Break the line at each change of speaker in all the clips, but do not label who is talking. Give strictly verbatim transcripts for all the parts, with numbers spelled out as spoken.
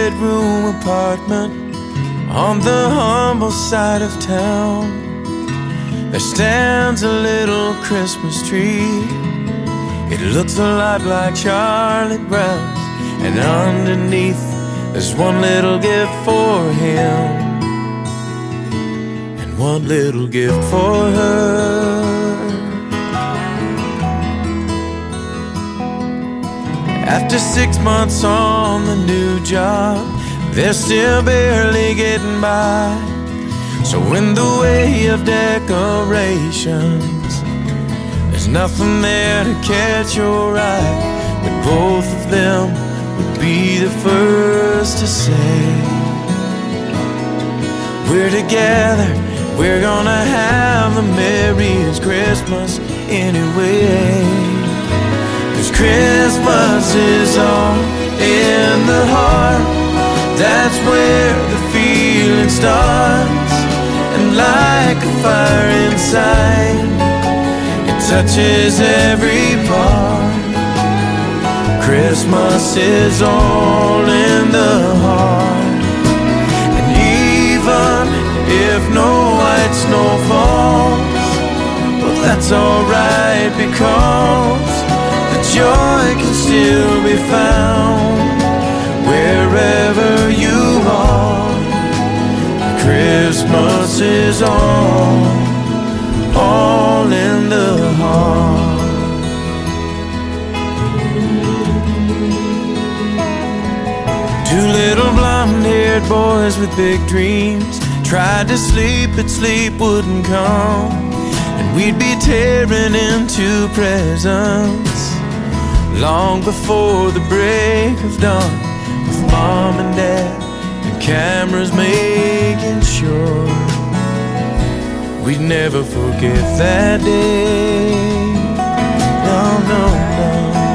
two-bedroom apartment on the humble side of town, there stands a little Christmas tree. It looks a lot like Charlie Brown's, and underneath there's one little gift for him and one little gift for her. After six months on the new job, they're still barely getting by. So in the way of decorations, there's nothing there to catch your eye, but both of them would be the first to say, we're together, we're gonna have the merriest Christmas anyway. 'Cause Christmas is all in the heart, that's where the feeling starts. And like a fire inside, it touches every part. Christmas is all in the heart. And even if no white snow falls, well, that's alright, because the joy can still be found wherever you are. Christmas is all, all in the heart. Two little blonde-haired boys with big dreams tried to sleep, but sleep wouldn't come, and we'd be tearing into presents long before the break of dawn, with mom and dad and cameras making sure we'd never forget that day. No, no, no.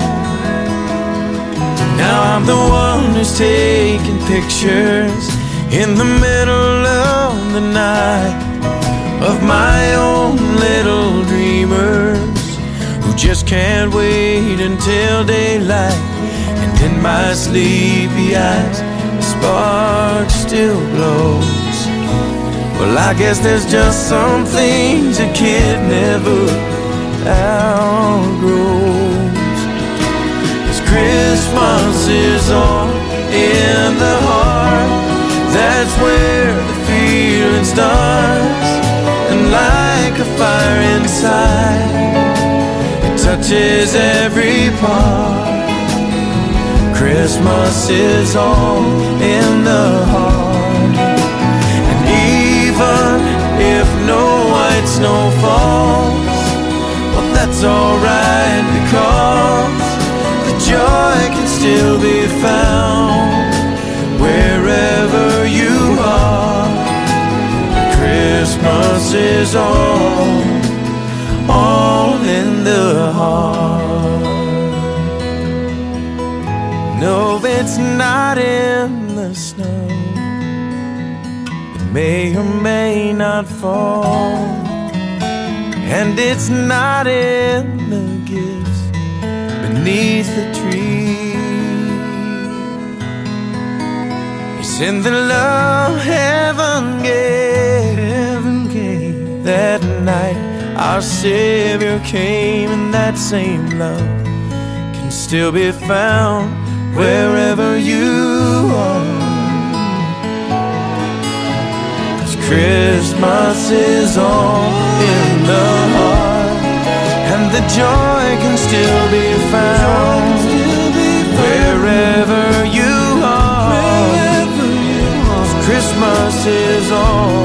Now I'm the one who's taking pictures in the middle of the night of my own little dreamers who just can't wait until daylight. And in my sleepy eyes, the spark still glows. Well, I guess there's just some things a kid never outgrows. 'Cause Christmas is all in the heart, that's where the feeling starts. And like a fire inside, it touches every part. Christmas is all in the heart. And even if no white snow falls, well, that's alright, because the joy can still be found wherever you are. Christmas is all, all in the heart. No, it's not in the snow, it may or may not fall, and it's not in the gifts beneath the tree. It's in the love heaven gave, heaven gave that night our Savior came, and that same love can still be found wherever you are. 'Cause Christmas is all in the heart, and the joy can still be found wherever you are. 'Cause Christmas is all